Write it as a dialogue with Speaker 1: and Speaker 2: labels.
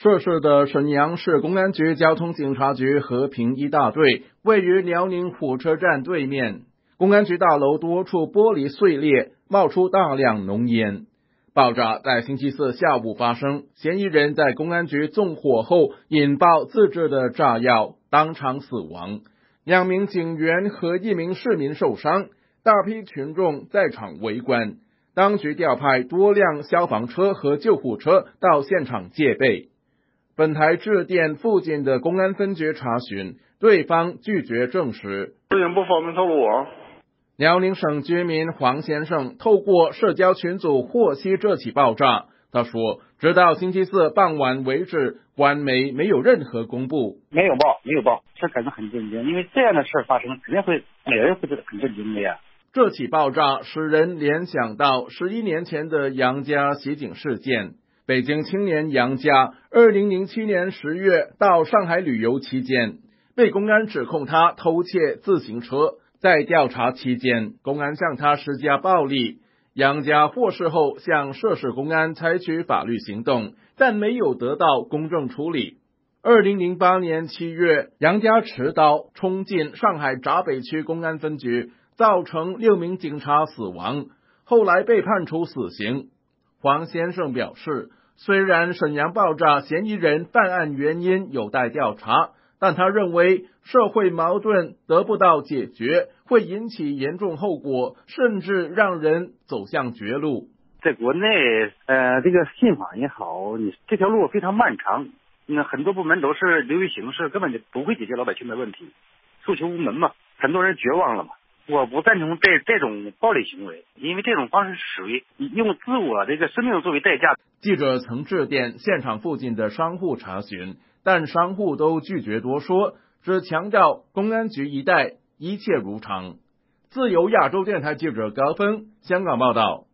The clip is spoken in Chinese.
Speaker 1: 涉事的沈阳市公安局交通警察局和平一大队位于辽宁火车站对面，公安局大楼多处玻璃碎裂，冒出大量浓烟。爆炸在星期四下午发生，嫌疑人在公安局纵火后引爆自制的炸药，当场死亡。2名警员和1名市民受伤，大批群众在场围观。当局调派多辆消防车和救护车到现场戒备。本台致电附近的公安分局查询，对方拒绝证实。
Speaker 2: 资源不方便透露啊。
Speaker 1: 辽宁省居民黄先生透过社交群组获悉这起爆炸，他说，直到星期四傍晚为止，官媒没有任何公布。
Speaker 3: 没有报，这感到很震惊，因为这样的事发生，肯定会每个人会很震惊的呀。
Speaker 1: 这起爆炸使人联想到11年前的杨家袭警事件。北京青年杨家2007年10月到上海旅游期间，被公安指控他偷窃自行车。在调查期间，公安向他施加暴力。杨家获释后向涉事公安采取法律行动，但没有得到公正处理。2008年7月，杨家持刀冲进上海闸北区公安分局，造成6名警察死亡，后来被判处死刑。黄先生表示，虽然沈阳爆炸嫌疑人犯案原因有待调查，但他认为社会矛盾得不到解决，会引起严重后果，甚至让人走向绝路。
Speaker 3: 在国内，这个信访也好，这条路非常漫长，很多部门都是流于形式，根本就不会解决老百姓的问题，诉求无门嘛，很多人绝望了嘛。我不赞成这种暴力行为，因为这种方式属于用自我这个生命作为代价。
Speaker 1: 记者曾致电现场附近的商户查询，但商户都拒绝多说，只强调公安局一带一切如常。自由亚洲电台记者高峰香港报道。